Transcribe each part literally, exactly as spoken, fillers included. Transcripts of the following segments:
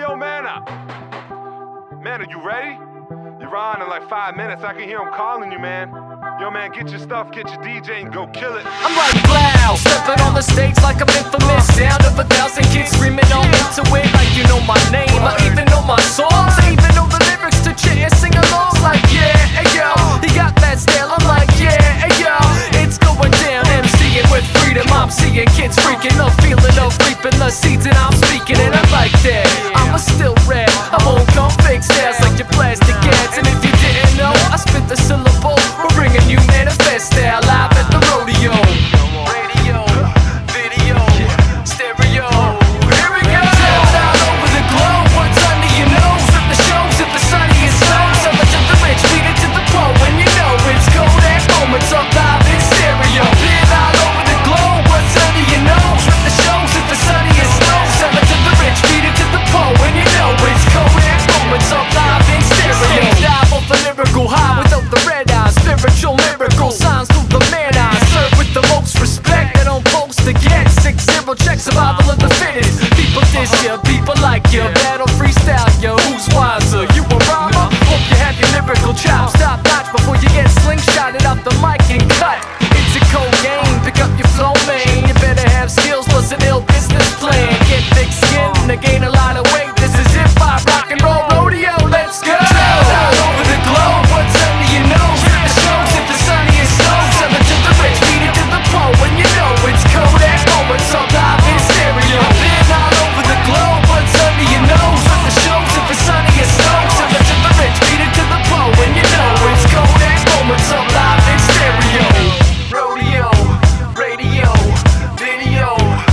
yo, Manna. Manna, you ready? You're on in like five minutes. I can hear him calling you, man. Yo, man, get your stuff, get your D J and go kill it. I'm like Blau, stepping on the stage like I'm infamous. Sound of a thousand kids screaming all into it like you know my name. I even know my songs, I even know the lyrics to chant and sing along. Like yeah, hey yo, he got that style. I'm like yeah, hey yo, it's going down. MCing with freedom, I'm seeing kids freaking up, feeling of reaping the seeds and I'm speaking and I like that. I'm a still rap, I won't come fake styles like your plastic ads. And if you didn't know, I spit the syllable. We're bringing you manifest style live at the rodeo. Radio, video, stereo. Here we go. Travel all over the globe. What's under your nose? At the shows, at the sunny and snow. Sell it to the rich, feed it to the poor. When you know it's Kodak moments up live in stereo. Been all over the globe. What's under your nose? At the shows, at the sunny and snow. Sell it to the rich, feed it to the poor. When you know it's Kodak moments up live in stereo. Dive off a lyrical high without the red eyes. Spiritual miracle signs through the man I serve with the most respect. They don't post to get six zero check survival of the fittest. People diss ya, people like ya. Battle freestyle ya, who's wiser? You a rhymer? Hope you have your lyrical chops top notch before you get slingshotted off the mic and cut. It's a cold game, pick up your flow, man. You better have skills plus an ill business plan. Get thick skin to gain a lot of weight. This is hip hop, rock and roll rodeo. Let's go. Travel all over the globe. What's under your nose? The shows at the sunny and snow. Sell it to the rich, feed it to the poor. When you know it's Kodak moments up live in stereo. Been all over the globe. What's under your nose? The shows at the sunny and snow. Sell it to the rich, feed it to the poor. When you know it's Kodak moments up live in stereo. Rodeo, radio, video.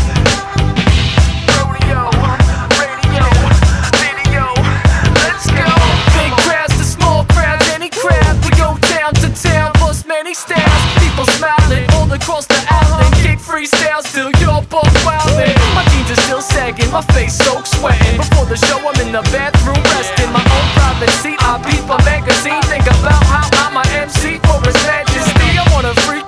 Rodeo, radio, video. Let's go. Big crowds to small crowds, any crowd. We go town to town, plus many styles. People smiling all across the island. Kick freestyle, still you're both wildin'. My jeans are still sagging, my face soaked sweating. Before the show, I'm in the bathroom resting. My own private seat, I peep a magazine. Think about how I'm a M C for His Majesty. I wanna free